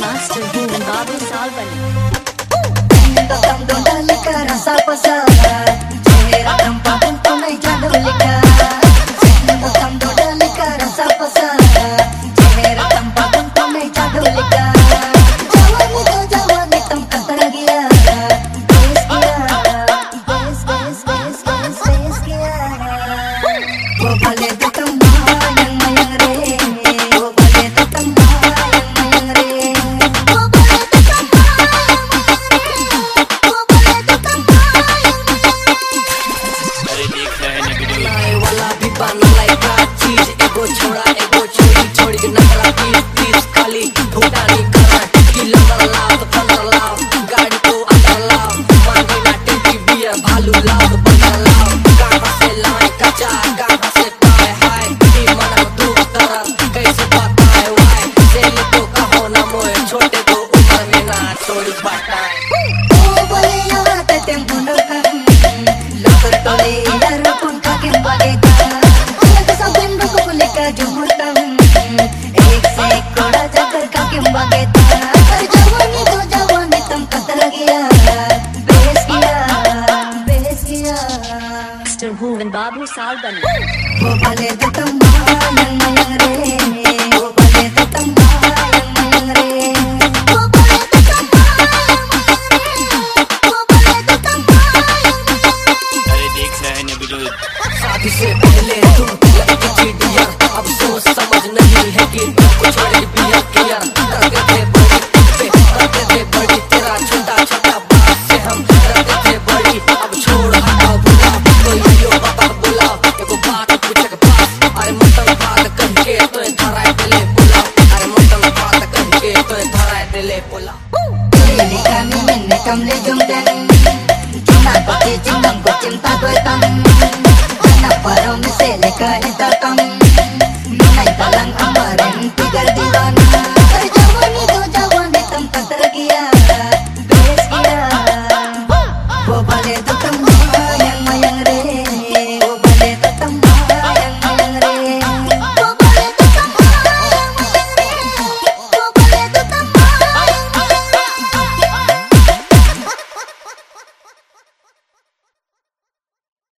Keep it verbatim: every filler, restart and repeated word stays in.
Master Boom Babu Salvan. Tentang dalika rasa pasal, cera tanpa bentuk naik jadul lika. Tentang dalika rasa pasal, cera tanpa bentuk naik jadul lika. Jawan itu jawan itu kata gila. Bes gila, bes bes bes bes bes gila. Wo boleh datang yang mayang re, wo boleh datang yang mayang re, wo boleh datang छोड़ा एगो छोड़ी छोड़ी के नखरा piece piece खाली भूटानी करा टिक्की लगा लाओ तो पंद्रह लाओ गाड़ी को अंदर लाओ मांगे ना टिक्की बियर भालू लाओ तो पंद्रह लाओ गाढ़ा से लाए कच्चा गाढ़ा से पाए हाय की मना दू तरफ कैसे बताए वाई सेली तो कहो ना मोए छोटे को उम्र में ना थोड़ी बताए ओ बोले यहाँ ते टेम्पो नरकन लतर टोले यार पुन का के बागे जुमतम एक से एक कोड़ा जाकर काके मांगे था जवानी तो जवानी तुम कतरा गया बेस किया बेस किया Master Boom Babu Salvan. वो भले तो तुम मायंग मायंग रे वो भले तो तुम मायंग मायंग रे वो भले तो तुम वो भले तो तुम अरे देख सहने बिल्कुल शादी से पहले तुम लगती थी डियर अब सोच समझ नहीं है कि कुछ छोड़े बिया किया करते थे बड़ी पे करते थे बड़ी तेरा छोटा छोटा बात से हम करते थे बड़ी अब छोड़ हटाओ बुला कोई यो बता बुला एगो बात पूछे के पास अरे मटन बात कह के तो धराए दिले बुला अरे मटन बात कह के तो धराए दिले बुला ini kami menekam lejum dan cuma koci cingam kocim tak goitang anak parau mesele kali datang naik talang amaran tigar diwana jawani do jawani tam kata gila bes gila